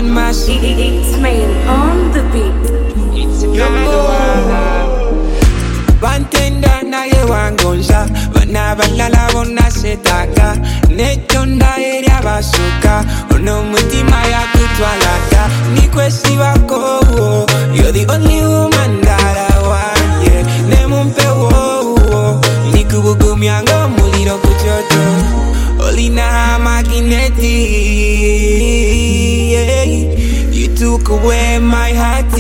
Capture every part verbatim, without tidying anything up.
mass. It's made on the beat. It's another one. Bantenda na ye wangonza, bana balala bona setaka. Netonda eria basuka, ono mutima ya kutwalaka. Ni kwesi wako, you're the only woman that I want, yeah. Nemumpe wo, ni kubugumyango muliro kuchoto. Olina magineti, yeah. You took away my heart,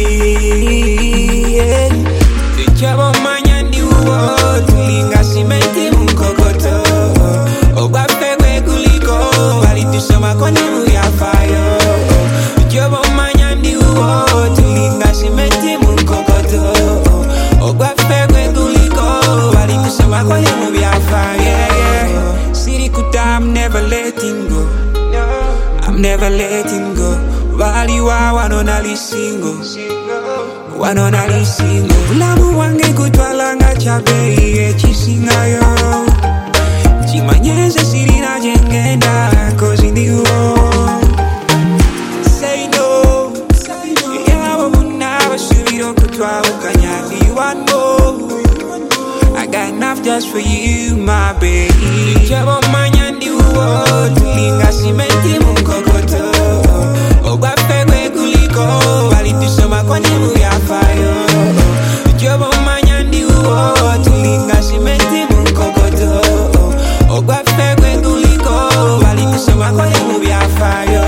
yeah. Chabo manyandi uwo, tulinga simenti munkokoto. Ogwa pegwe kuliko, bali tusoma kone muya fayo. Chabo manyandi uwo, tulinga simenti munkokoto. Ogwa pegwe kuliko, bali tusoma kone muya fayo. Siri kuta, I'm never letting go. I'm never letting go. Wali wa wanonali single. Wanonali single. Ulamu wange kutwalanga chabe iye chisinga yo. Chimanyeze siri na jengenda cause in the world. Say no. Yeah, wabuna basubiro kutwa ukanyaki one more. I got enough just for you, my baby. Chabo manyandi uwo, tulinga simenti munkokoto. Ogwa pegwe kuliko, bali tusoma kwa nemu ya fayo. Jobo manyandi uwo, tulinga simenti munkokoto. Ogwa pegwe kuliko, bali tusoma kwa nemu ya fayo.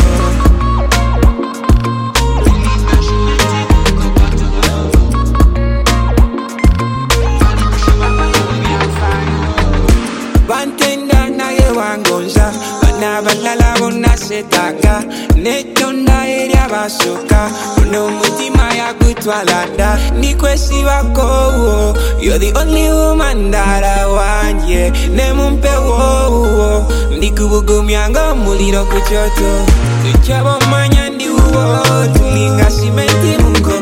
Bantenda na ye wangonza, bana balala bona setaka. Netonda eria basuka, ono mutima ya kutwalada. Ni kwesi wako, you're the only woman that I want, yeah. Nemumpe wo, ndi kubugumyango muliro kuchoto. Chabo manyandi uwo, tulinga simenti munko.